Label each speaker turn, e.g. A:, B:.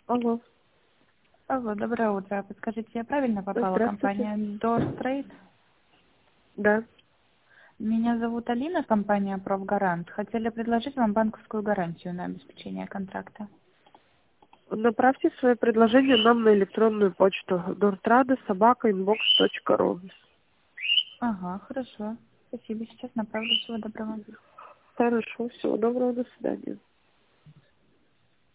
A: Алло.
B: Алло, доброе утро. Подскажите, я правильно попала в
A: Здравствуйте.
B: компанию Doorstraight?
A: Да.
B: Меня зовут Алина, компания Профгарант. Хотели предложить вам банковскую гарантию на обеспечение контракта.
A: Направьте свое предложение нам на электронную почту dortrada@inbox.ru.
B: Ага, хорошо. Спасибо, сейчас направлю. Всего доброго.
A: Хорошо, всего доброго, до свидания.